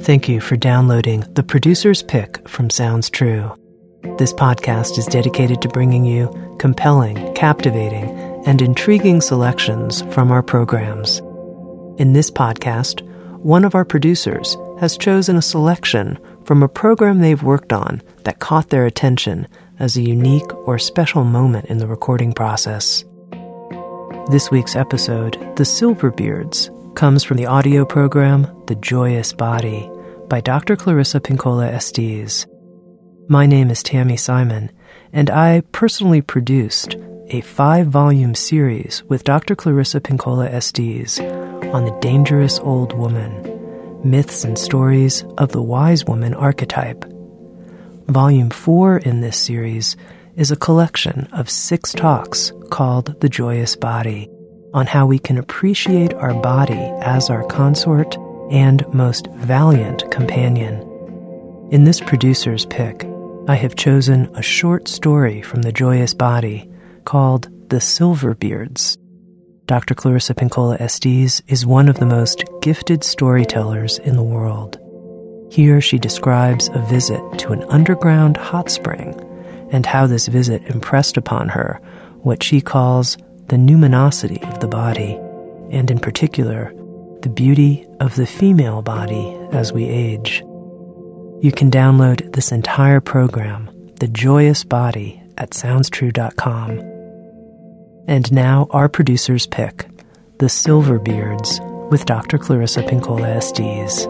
Thank you for downloading The Producer's Pick from Sounds True. This podcast is dedicated to bringing you compelling, captivating, and intriguing selections from our programs. In this podcast, one of our producers has chosen a selection from a program they've worked on that caught their attention as a unique or special moment in the recording process. This week's episode, The Silverbeards, comes from the audio program The Joyous Body by Dr. Clarissa Pinkola Estes. My name is Tammy Simon, and I personally produced a 5-volume series with Dr. Clarissa Pinkola Estes on the dangerous old woman, myths and stories of the wise woman archetype. Volume 4 in this series is a collection of 6 talks called The Joyous Body, on how we can appreciate our body as our consort and most valiant companion. In this producer's pick, I have chosen a short story from The Joyous Body called The Silverbeards. Dr. Clarissa Pinkola Estes is one of the most gifted storytellers in the world. Here she describes a visit to an underground hot spring and how this visit impressed upon her what she calls the numinosity of the body, and in particular, the beauty of the female body as we age. You can download this entire program, The Joyous Body, at SoundsTrue.com. And now our producer's pick, The Silverbeards, with Dr. Clarissa Pinkola Estes.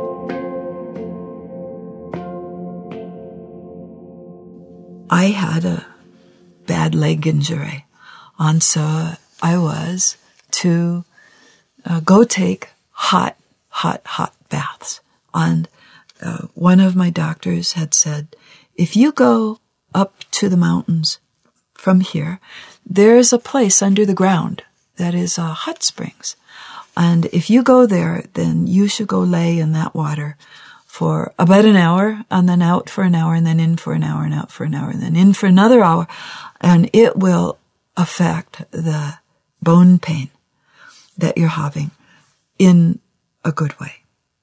I had a bad leg injury, and so I was to go take hot baths. And one of my doctors had said, if you go up to the mountains from here, there's a place under the ground that is hot springs. And if you go there, then you should go lay in that water for about an hour, and then out for an hour, and then in for an hour, and out for an hour, and then in for another hour. And it will affect the bone pain that you're having in a good way.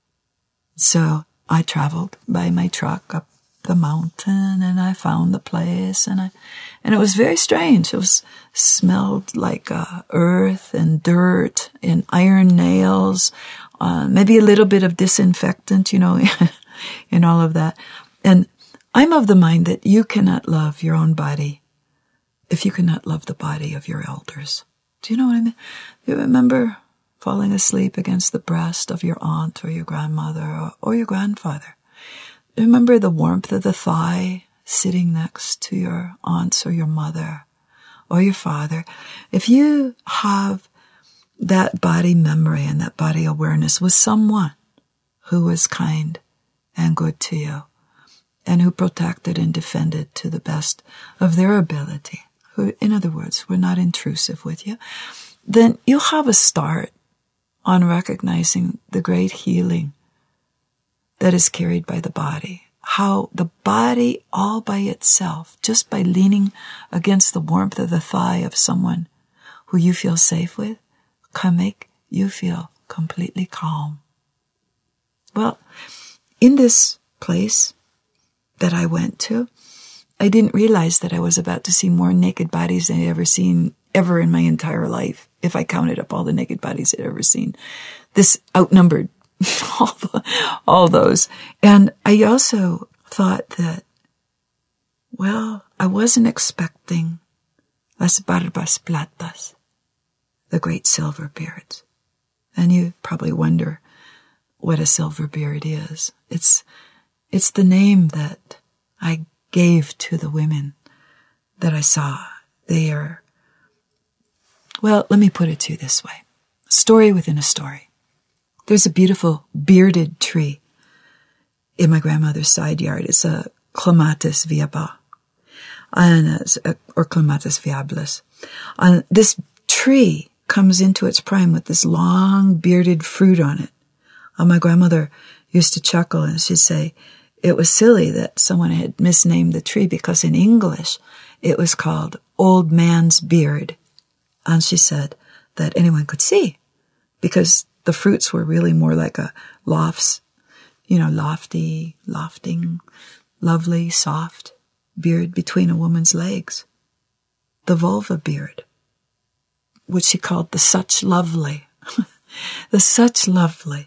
So I traveled by my truck up the mountain, and I found the place, and it was very strange. It smelled like earth and dirt and iron nails, maybe a little bit of disinfectant, in all of that. And I'm of the mind that you cannot love your own body if you cannot love the body of your elders. Do you know what I mean? You remember falling asleep against the breast of your aunt or your grandmother or your grandfather? Remember the warmth of the thigh sitting next to your aunts or your mother or your father? If you have that body memory and that body awareness with someone who was kind and good to you and who protected and defended to the best of their ability, who, in other words, were not intrusive with you, then you'll have a start on recognizing the great healing that is carried by the body. How the body all by itself, just by leaning against the warmth of the thigh of someone who you feel safe with, can make you feel completely calm. Well, in this place that I went to, I didn't realize that I was about to see more naked bodies than I'd ever seen ever in my entire life, if I counted up all the naked bodies I'd ever seen. This outnumbered all those. And I also thought that, well, I wasn't expecting las barbas platas, the great silverbeards. And you probably wonder what a silverbeard is. It's the name that I gave to the women that I saw. They are, well, let me put it to you this way. Story within a story. There's a beautiful bearded tree in my grandmother's side yard. It's a Clematis viaba, or Clematis viabilis. And this tree comes into its prime with this long bearded fruit on it. And my grandmother used to chuckle and she'd say it was silly that someone had misnamed the tree because in English it was called Old Man's Beard. And she said that anyone could see because the fruits were really more like a lofts lofting, lovely, soft beard between a woman's legs. The vulva beard, which she called the such lovely. The such lovely.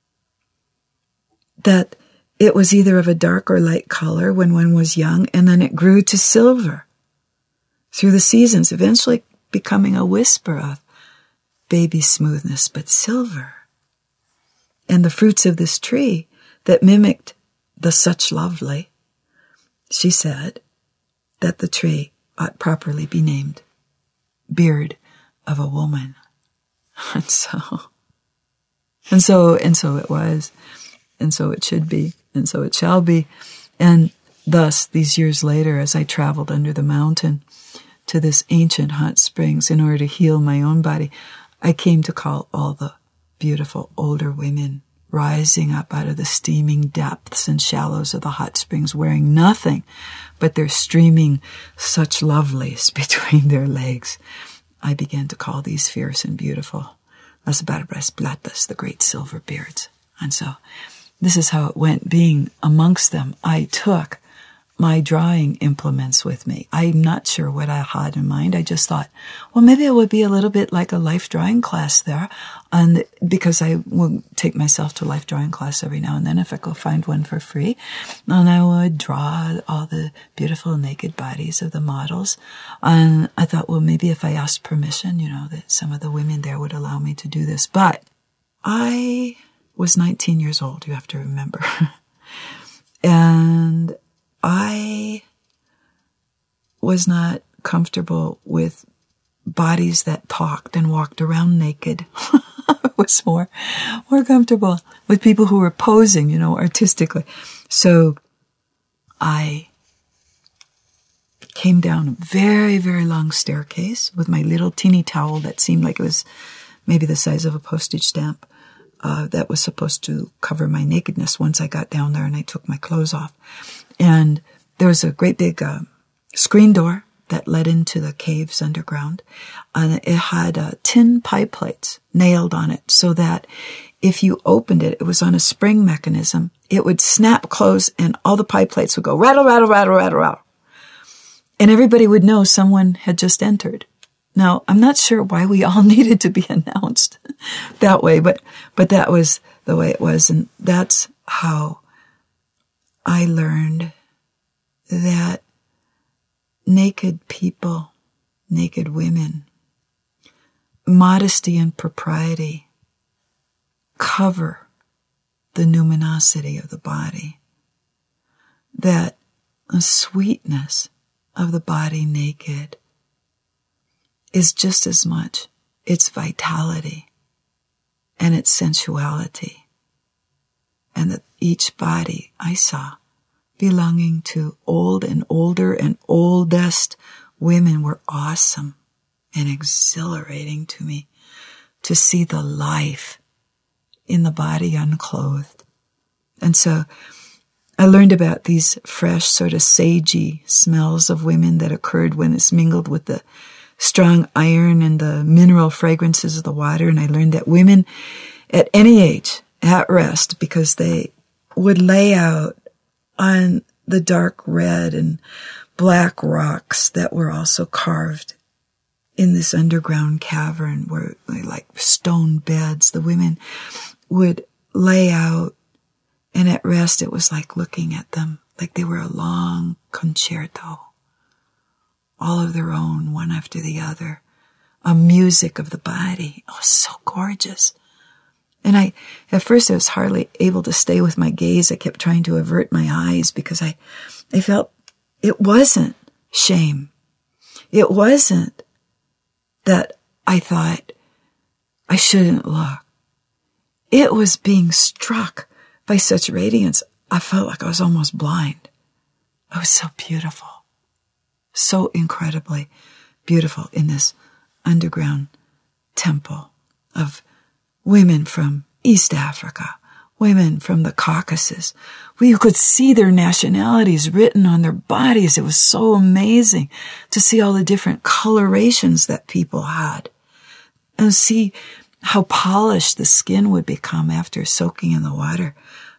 That it was either of a dark or light color when one was young, and then it grew to silver through the seasons, eventually becoming a whisper of baby smoothness, but silver. And the fruits of this tree that mimicked the such lovely, she said that the tree ought properly be named Beard of a Woman. And so it was, and so it should be, and so it shall be. And thus, these years later, as I traveled under the mountain to this ancient hot springs in order to heal my own body, I came to call all the beautiful older women rising up out of the steaming depths and shallows of the hot springs, wearing nothing but their streaming such lovelies between their legs. I began to call these fierce and beautiful Las Barbas Platas, the great silver beards. And so this is how it went. Being amongst them, I took my drawing implements with me. I'm not sure what I had in mind. I just thought, well, maybe it would be a little bit like a life drawing class there. And because I will take myself to life drawing class every now and then if I could find one for free. And I would draw all the beautiful naked bodies of the models. And I thought, well, maybe if I asked permission, that some of the women there would allow me to do this. But I was 19 years old, you have to remember. And I was not comfortable with bodies that talked and walked around naked. I was more comfortable with people who were posing, artistically. So I came down a very, very long staircase with my little teeny towel that seemed like it was maybe the size of a postage stamp. That was supposed to cover my nakedness once I got down there and I took my clothes off. And there was a great big screen door that led into the caves underground. And it had tin pie plates nailed on it so that if you opened it, it was on a spring mechanism. It would snap close and all the pie plates would go rattle, rattle, rattle, rattle, rattle. And everybody would know someone had just entered. Now, I'm not sure why we all needed to be announced that way, but that was the way it was. And that's how I learned that naked people, naked women, modesty and propriety cover the numinosity of the body. That the sweetness of the body naked is just as much its vitality and its sensuality. And that each body I saw belonging to old and older and oldest women were awesome and exhilarating to me to see the life in the body unclothed. And so I learned about these fresh, sort of sagey smells of women that occurred when it's mingled with the strong iron and the mineral fragrances of the water. And I learned that women at any age at rest, because they would lay out on the dark red and black rocks that were also carved in this underground cavern where, like stone beds, the women would lay out, and at rest it was like looking at them like they were a long concerto, all of their own, one after the other, a music of the body. Oh, so gorgeous. And at first I was hardly able to stay with my gaze. I kept trying to avert my eyes because I felt it wasn't shame. It wasn't that I thought I shouldn't look. It was being struck by such radiance. I felt like I was almost blind. It was so beautiful. So incredibly beautiful in this underground temple of women from East Africa, women from the Caucasus, where you could see their nationalities written on their bodies. It was so amazing to see all the different colorations that people had and see how polished the skin would become after soaking in the water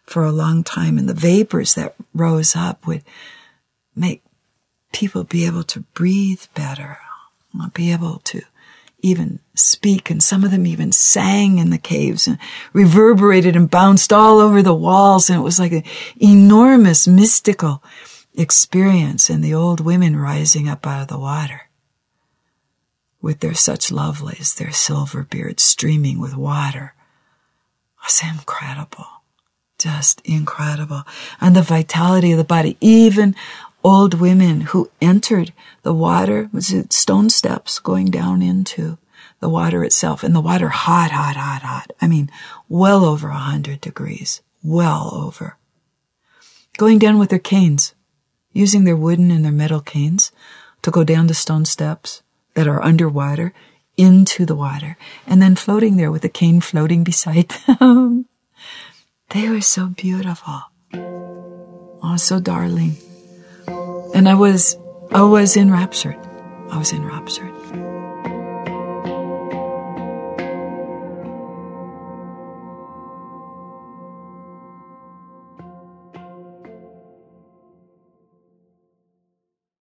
for a long time, and the vapors that rose up would make people be able to breathe better, be able to even speak, and some of them even sang in the caves and reverberated and bounced all over the walls, and it was like an enormous mystical experience, and the old women rising up out of the water with their such lovelies, their silver beards streaming with water. It was incredible, just incredible. And the vitality of the body, even old women who entered the water, was it stone steps going down into the water itself, and the water hot, hot, hot, hot. I mean, well over 100 degrees, well over. Going down with their canes, using their wooden and their metal canes to go down the stone steps that are underwater into the water, and then floating there with the cane floating beside them. They were so beautiful. Oh, so darling. And I was enraptured. I was enraptured.